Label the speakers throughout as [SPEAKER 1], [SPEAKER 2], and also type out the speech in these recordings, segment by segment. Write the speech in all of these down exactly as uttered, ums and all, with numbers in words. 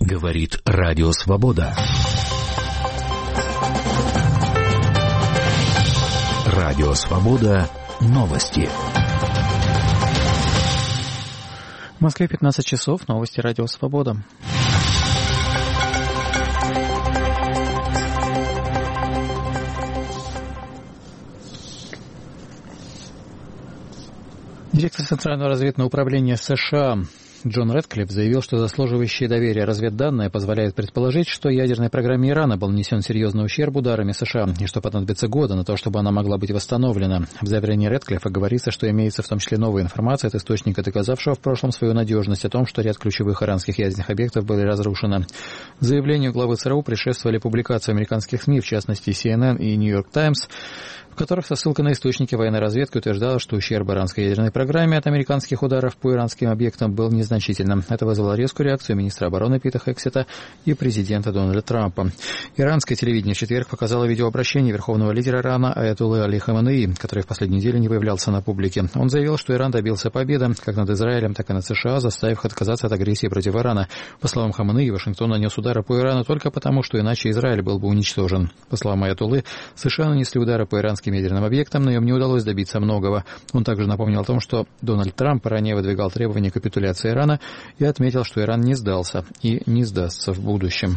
[SPEAKER 1] Говорит Радио Свобода. Радио Свобода. Новости.
[SPEAKER 2] В Москве пятнадцать часов. Новости Радио Свобода. Директор Центрального разведывательного управления США Джон Рэдклифф заявил, что заслуживающие доверия разведданные позволяют предположить, что ядерной программе Ирана был нанесен серьезный ущерб ударами США, и что понадобится годы на то, чтобы она могла быть восстановлена. В заявлении Рэдклиффа говорится, что имеется в том числе новая информация от источника, доказавшего в прошлом свою надежность, о том, что ряд ключевых иранских ядерных объектов были разрушены. Заявлению главы ЦРУ предшествовали публикации американских СМИ, в частности Си Эн Эн и Нью-Йорк Таймс, в которых со ссылкой на источники военной разведки утверждала, что ущерб иранской ядерной программе от американских ударов по иранским объектам был незначительным. Это вызвало резкую реакцию министра обороны Пита Хексета и президента Дональда Трампа. Иранское телевидение в четверг показало видеообращение верховного лидера Ирана Аятоллы Али Хаменеи, который в последнюю неделю не появлялся на публике. Он заявил, что Иран добился победы как над Израилем, так и над США, заставив их отказаться от агрессии против Ирана. По словам Хаменеи, Вашингтон нанес удары по Ирану только потому, что иначе Израиль был бы уничтожен. По словам Аятоллы, США нанесли удары по иранским ядерным объектам, но им не удалось добиться многого. Он также напомнил о том, что Дональд Трамп ранее выдвигал требования к капитуляции Ирана и отметил, что Иран не сдался и не сдастся в будущем.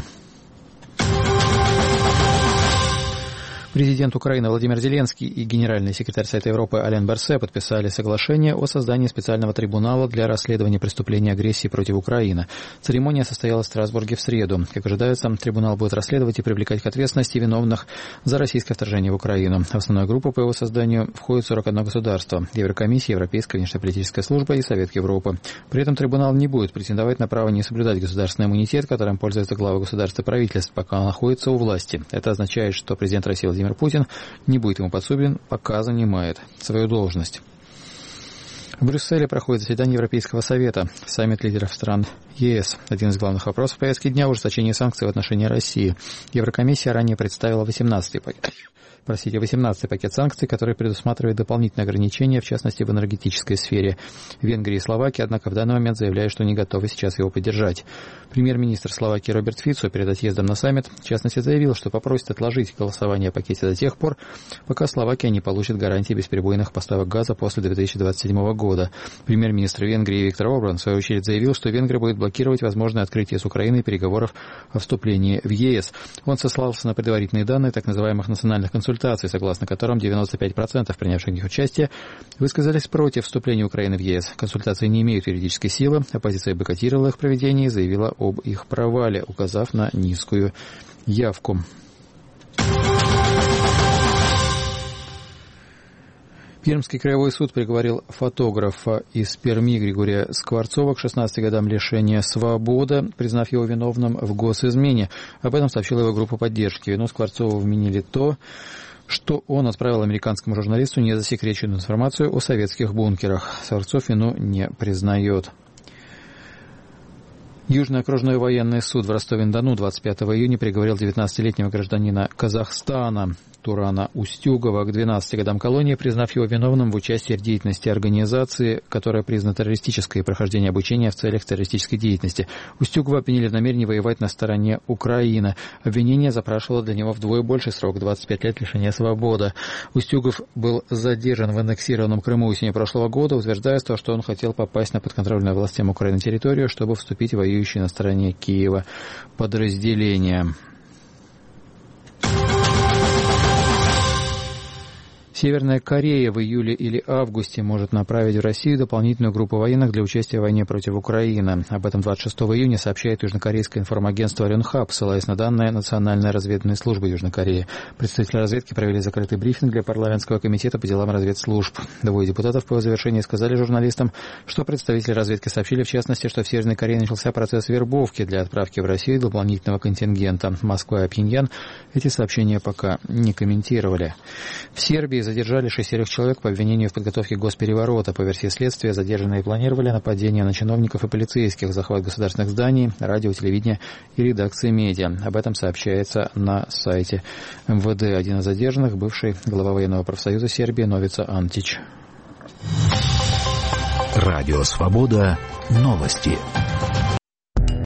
[SPEAKER 2] Президент Украины Владимир Зеленский и генеральный секретарь Совета Европы Ален Берсе подписали соглашение о создании специального трибунала для расследования преступлений агрессии против Украины. Церемония состоялась в Страсбурге в среду. Как ожидается, трибунал будет расследовать и привлекать к ответственности виновных за российское вторжение в Украину. В основную группу по его созданию входит сорок одно государство: Еврокомиссия, Европейская внешнеполитическая служба и Совет Европы. При этом трибунал не будет претендовать на право не соблюдать государственный иммунитет, которым пользуются главы государств и правительств, пока он находится у власти. Это означает, что президент России Владимир Путин не будет ему подсуден, пока занимает свою должность. В Брюсселе проходит заседание Европейского совета, саммит лидеров стран Е С. Один из главных вопросов повестки дня – ужесточение санкций в отношении России. Еврокомиссия ранее представила восемнадцатый пакет. Простите, восемнадцатый пакет санкций, который предусматривает дополнительные ограничения, в частности, в энергетической сфере. Венгрия и Словакия, однако, в данный момент заявляют, что не готовы сейчас его поддержать. Премьер-министр Словакии Роберт Фицо перед отъездом на саммит, в частности, заявил, что попросит отложить голосование о пакете до тех пор, пока Словакия не получит гарантии бесперебойных поставок газа после две тысячи двадцать седьмого года. Премьер-министр Венгрии Виктор Орбан, в свою очередь, заявил, что Венгрия будет блокировать возможное открытие с Украиной переговоров о вступлении в Е С. Он сослался на предварительные данные так называемых национальных консультаций, согласно которым девяносто пять процентов принявших в них участие высказались против вступления Украины в Е С. Консультации не имеют юридической силы. Оппозиция бойкотировала их проведение и заявила об их провале, указав на низкую явку. Пермский краевой суд приговорил фотографа из Перми Григория Скворцова к шестнадцати годам лишения свободы, признав его виновным в госизмене. Об этом сообщила его группа поддержки. Вину Скворцова вменили то, что он отправил американскому журналисту незасекреченную информацию о советских бункерах. Скворцов вину не признает. Южный окружной военный суд в Ростове-на-Дону двадцать пятого июня приговорил девятнадцатилетнего гражданина Казахстана Турана Устюгова к двенадцати годам колонии, признав его виновным в участии в деятельности организации, которая признана террористической, и прохождении обучения в целях террористической деятельности. Устюгова обвинили в намерении воевать на стороне Украины. Обвинение запрашивало для него вдвое больший срок – двадцать пять лет лишения свободы. Устюгов был задержан в аннексированном Крыму осенью прошлого года, утверждая, что он хотел попасть на подконтрольную властям Украины территорию, чтобы вступить в воюющие на стороне Киева подразделения. Северная Корея в июле или августе может направить в Россию дополнительную группу военных для участия в войне против Украины. Об этом двадцать шестого июня сообщает южнокорейское информагентство Рёнхап, ссылаясь на данные Национальной разведывательной службы Южной Кореи. Представители разведки провели закрытый брифинг для парламентского комитета по делам разведслужб. Двое депутатов по завершении сказали журналистам, что представители разведки сообщили, в частности, что в Северной Корее начался процесс вербовки для отправки в Россию дополнительного контингента. Москва и Пхеньян эти сообщения пока не комментировали. В Сербии задержали шестерых человек по обвинению в подготовке госпереворота. По версии следствия, задержанные планировали нападение на чиновников и полицейских, захват государственных зданий, радио, телевидения и редакции медиа. Об этом сообщается на сайте эм вэ дэ. Один из задержанных – бывший глава военного профсоюза Сербии Новица Антич.
[SPEAKER 1] Радио Свобода. Новости.